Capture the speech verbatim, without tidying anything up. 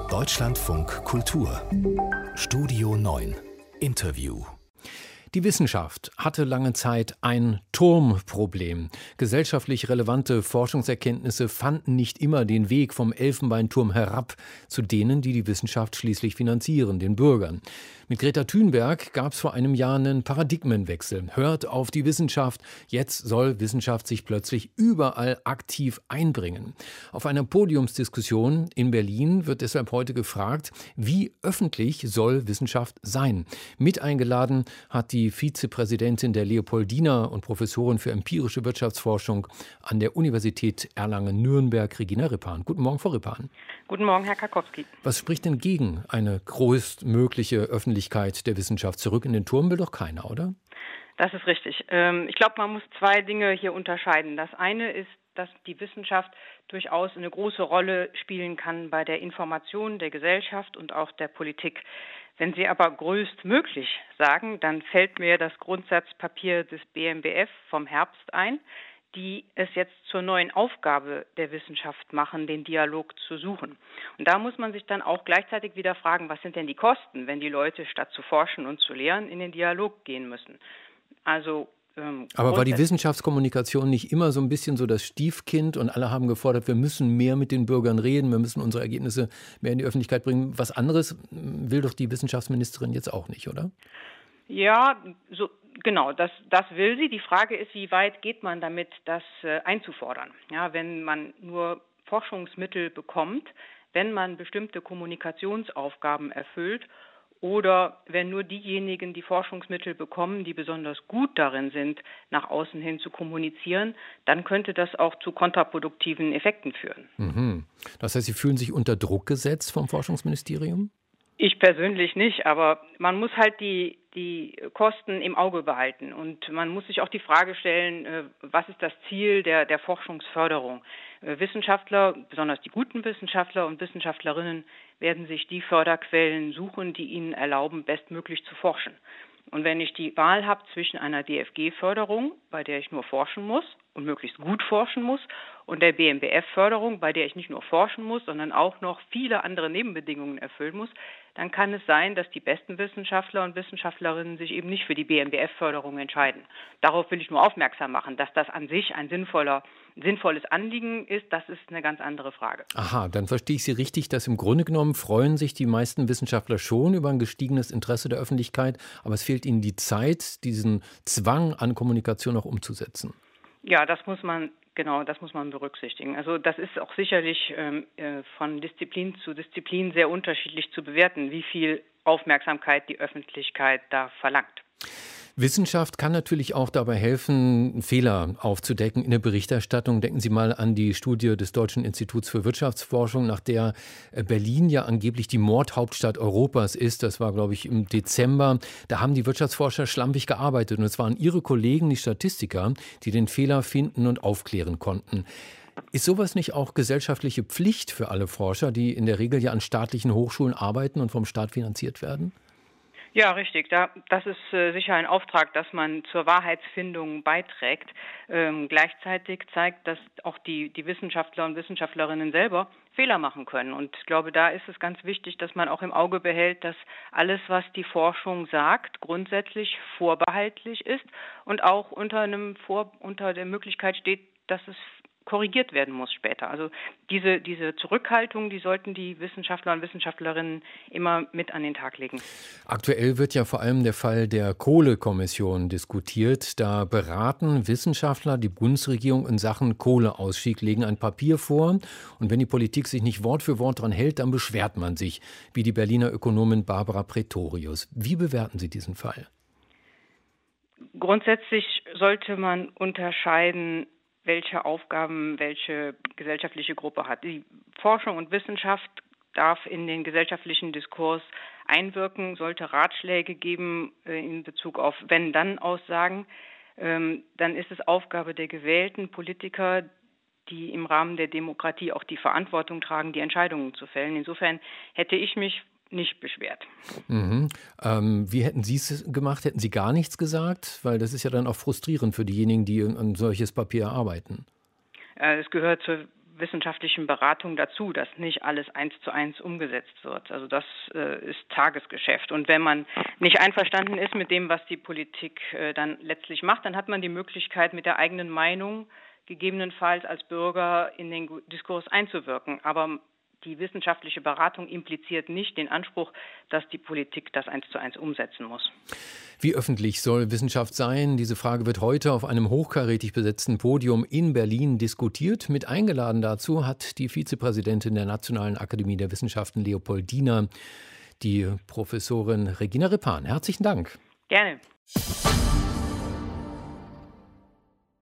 Deutschlandfunk Kultur Studio neun Interview. Die Wissenschaft hatte lange Zeit ein Turmproblem. Gesellschaftlich relevante Forschungserkenntnisse fanden nicht immer den Weg vom Elfenbeinturm herab zu denen, die die Wissenschaft schließlich finanzieren, den Bürgern. Mit Greta Thunberg gab es vor einem Jahr einen Paradigmenwechsel. Hört auf die Wissenschaft. Jetzt soll Wissenschaft sich plötzlich überall aktiv einbringen. Auf einer Podiumsdiskussion in Berlin wird deshalb heute gefragt, wie öffentlich soll Wissenschaft sein? Mit eingeladen hat die Vizepräsidentin der Leopoldina und Professorin für empirische Wirtschaftsforschung an der Universität Erlangen-Nürnberg, Regina Rippan. Guten Morgen, Frau Rippan. Guten Morgen, Herr Karkowski. Was spricht denn gegen eine größtmögliche Öffentlichkeit der Wissenschaft? Zurück in den Turm will doch keiner, oder? Das ist richtig. Ich glaube, man muss zwei Dinge hier unterscheiden. Das eine ist, dass die Wissenschaft durchaus eine große Rolle spielen kann bei der Information der Gesellschaft und auch der Politik. Wenn Sie aber größtmöglich sagen, dann fällt mir das Grundsatzpapier des B M B F vom Herbst ein, die es jetzt zur neuen Aufgabe der Wissenschaft machen, den Dialog zu suchen. Und da muss man sich dann auch gleichzeitig wieder fragen, was sind denn die Kosten, wenn die Leute statt zu forschen und zu lehren in den Dialog gehen müssen? Also ähm, Aber war die Wissenschaftskommunikation nicht immer so ein bisschen so das Stiefkind und alle haben gefordert, wir müssen mehr mit den Bürgern reden, wir müssen unsere Ergebnisse mehr in die Öffentlichkeit bringen? Was anderes will doch die Wissenschaftsministerin jetzt auch nicht, oder? Ja, so genau, das, das will sie. Die Frage ist, wie weit geht man damit, das äh, einzufordern? Ja, wenn man nur Forschungsmittel bekommt, wenn man bestimmte Kommunikationsaufgaben erfüllt oder wenn nur diejenigen die Forschungsmittel bekommen, die besonders gut darin sind, nach außen hin zu kommunizieren, dann könnte das auch zu kontraproduktiven Effekten führen. Mhm. Das heißt, Sie fühlen sich unter Druck gesetzt vom Forschungsministerium? Ich persönlich nicht, aber man muss halt die, die Kosten im Auge behalten und man muss sich auch die Frage stellen, was ist das Ziel der, der Forschungsförderung? Wissenschaftler, besonders die guten Wissenschaftler und Wissenschaftlerinnen, werden sich die Förderquellen suchen, die ihnen erlauben, bestmöglich zu forschen. Und wenn ich die Wahl habe zwischen einer D F G-Förderung, bei der ich nur forschen muss und möglichst gut forschen muss, und der B M B F-Förderung, bei der ich nicht nur forschen muss, sondern auch noch viele andere Nebenbedingungen erfüllen muss, dann kann es sein, dass die besten Wissenschaftler und Wissenschaftlerinnen sich eben nicht für die B M B F-Förderung entscheiden. Darauf will ich nur aufmerksam machen, dass das an sich ein sinnvoller, sinnvolles Anliegen ist, das ist eine ganz andere Frage. Aha, dann verstehe ich Sie richtig, dass im Grunde genommen freuen sich die meisten Wissenschaftler schon über ein gestiegenes Interesse der Öffentlichkeit, aber es fehlt ihnen die Zeit, diesen Zwang an Kommunikation auch umzusetzen. Ja, das muss man Genau, das muss man berücksichtigen. Also das ist auch sicherlich ähm, von Disziplin zu Disziplin sehr unterschiedlich zu bewerten, wie viel Aufmerksamkeit die Öffentlichkeit da verlangt. Wissenschaft kann natürlich auch dabei helfen, Fehler aufzudecken in der Berichterstattung. Denken Sie mal an die Studie des Deutschen Instituts für Wirtschaftsforschung, nach der Berlin ja angeblich die Mordhauptstadt Europas ist. Das war, glaube ich, im Dezember. Da haben die Wirtschaftsforscher schlampig gearbeitet und es waren ihre Kollegen, die Statistiker, die den Fehler finden und aufklären konnten. Ist sowas nicht auch gesellschaftliche Pflicht für alle Forscher, die in der Regel ja an staatlichen Hochschulen arbeiten und vom Staat finanziert werden? Ja, richtig. Da, das ist äh, sicher ein Auftrag, dass man zur Wahrheitsfindung beiträgt. Ähm, gleichzeitig zeigt, dass auch die, die Wissenschaftler und Wissenschaftlerinnen selber Fehler machen können. Und ich glaube, da ist es ganz wichtig, dass man auch im Auge behält, dass alles, was die Forschung sagt, grundsätzlich vorbehaltlich ist und auch unter einem Vor, unter der Möglichkeit steht, dass es korrigiert werden muss später. Also diese, diese Zurückhaltung, die sollten die Wissenschaftler und Wissenschaftlerinnen immer mit an den Tag legen. Aktuell wird ja vor allem der Fall der Kohlekommission diskutiert. Da beraten Wissenschaftler die Bundesregierung in Sachen Kohleausstieg, legen ein Papier vor. Und wenn die Politik sich nicht Wort für Wort dran hält, dann beschwert man sich, wie die Berliner Ökonomin Barbara Pretorius. Wie bewerten Sie diesen Fall? Grundsätzlich sollte man unterscheiden, welche Aufgaben welche gesellschaftliche Gruppe hat. Die Forschung und Wissenschaft darf in den gesellschaftlichen Diskurs einwirken, sollte Ratschläge geben in Bezug auf Wenn-Dann-Aussagen. Dann ist es Aufgabe der gewählten Politiker, die im Rahmen der Demokratie auch die Verantwortung tragen, die Entscheidungen zu fällen. Insofern hätte ich mich nicht beschwert. Mhm. Ähm, wie hätten Sie es gemacht? Hätten Sie gar nichts gesagt? Weil das ist ja dann auch frustrierend für diejenigen, die an solches Papier arbeiten. Es gehört zur wissenschaftlichen Beratung dazu, dass nicht alles eins zu eins umgesetzt wird. Also das äh, ist Tagesgeschäft. Und wenn man nicht einverstanden ist mit dem, was die Politik äh, dann letztlich macht, dann hat man die Möglichkeit, mit der eigenen Meinung gegebenenfalls als Bürger in den Diskurs einzuwirken. Aber die wissenschaftliche Beratung impliziert nicht den Anspruch, dass die Politik das eins zu eins umsetzen muss. Wie öffentlich soll Wissenschaft sein? Diese Frage wird heute auf einem hochkarätig besetzten Podium in Berlin diskutiert. Mit eingeladen dazu hat die Vizepräsidentin der Nationalen Akademie der Wissenschaften Leopoldina, die Professorin Regina Rippan. Herzlichen Dank. Gerne.